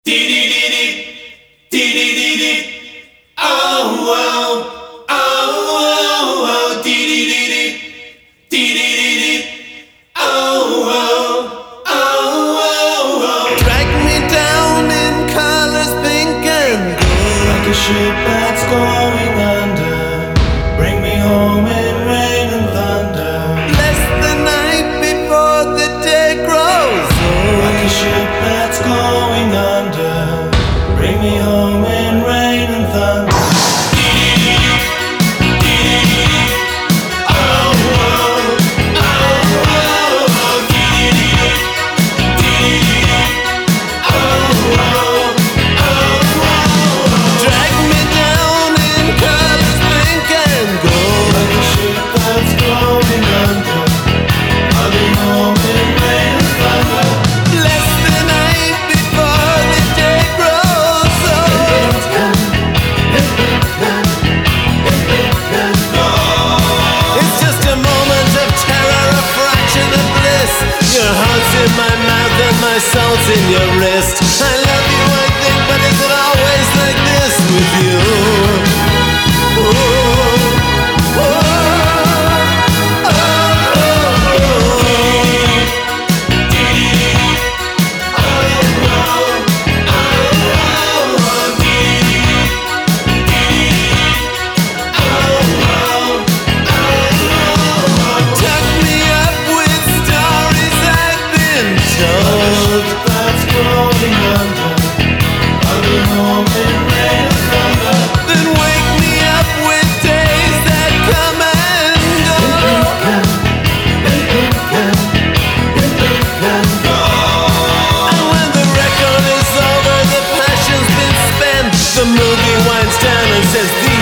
Ship that's going under, bring me home in rain and thunder. Bless the night before the day grows old. Like a ship that's going under, bring me home in rain and thunder. My soul's in your wrist. I love you, I think, but is it always like this with you? Ooh, ooh, tuck me up with stories I've been told. That's going under, I'll be home in rain and thunder. Then wake me up with days that come and go. And when the record is over, the passion's been spent, the movie winds down and says